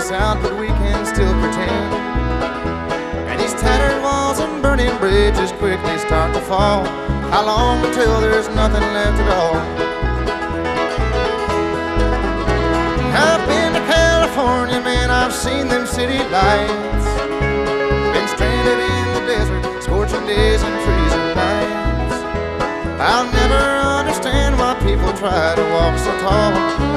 us out, but we can still pretend. And these tattered walls and burning bridges quickly start to fall. How long until there's nothing left at all? I've been to California, man, I've seen them city lights. Been stranded in the desert, scorching days and freezing nights. I'll never understand why people try to walk so tall.